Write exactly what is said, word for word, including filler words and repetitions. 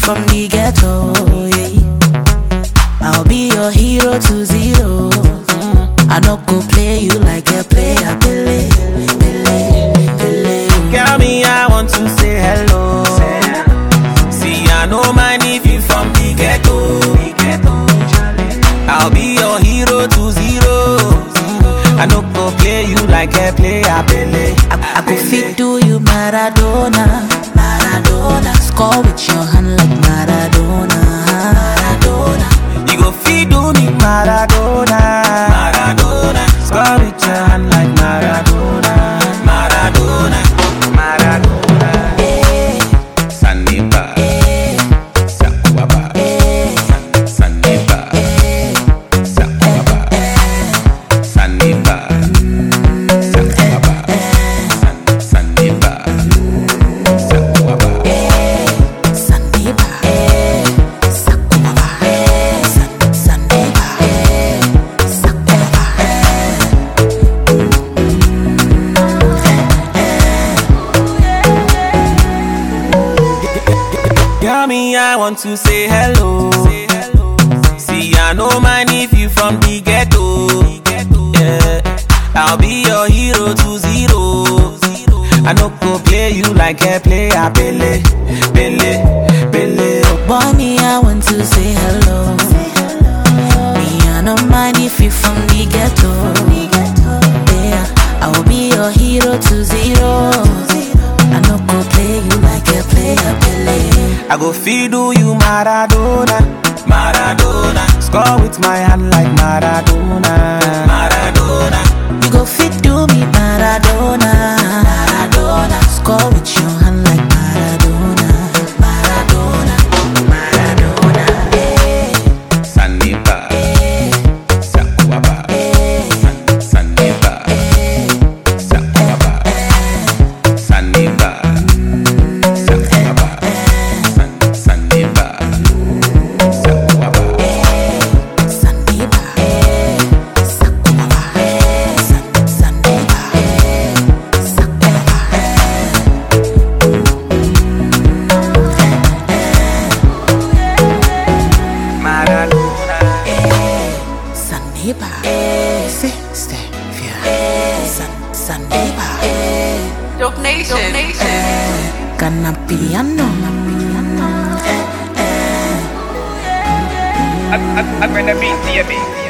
from the ghetto, yeah. I'll be your hero to zero. I no go play you like a player, Pele, Pele, Pele. Girl, me, I want to say hello. See, I no mind if you from the ghetto. I'll be your hero to zero. I no go play you like a player, Pele. I, I go fit do you Maradona, Maradona. Score with your hand like Maradona, Maradona. You go fit do me Maradona, Maradona. Score with your hand like Maradona, Maradona, Maradona. Eh, Saniba, eh, Sakwaba, eh, Saniba, Sakwaba, Saniba, Sakwaba, Saniba, Sakwaba. Sandiba, eh, Sakwaba, eh, San- Sandiba, eh, Sakwaba, Girl, me, I want to say hello. See, I no mind if you from the ghetto. Yeah, I'll be your hero to zero. I no go play you like a player, Pele, Pele, Pele. Boy, me, I want to say hello. Me, I don't mind if you from the ghetto. Yeah, I will be your hero to zero. I no go play you like a player, Pele. I go feed you Maradona, Maradona. Score with my hand like Maradona, Maradona. You go fit do me Maradona, Maradona. Score with your hand like Maradona, Maradona, Maradona. Eh, Saniba, eh, Sakwaba, eh, Saniba, Sakwaba, Saniba, Sakwaba, Saniba, Sakwaba. Sandiba, eh, Sakwaba, eh, San- Sandiba, eh, Sakwaba, Maradona. eh, Sandiba, eh, si- Stevia, eh, San- Sandiba, eh, Dope Nation. Dope Nation. Kana piano, I, I, I bring the beat to your beat.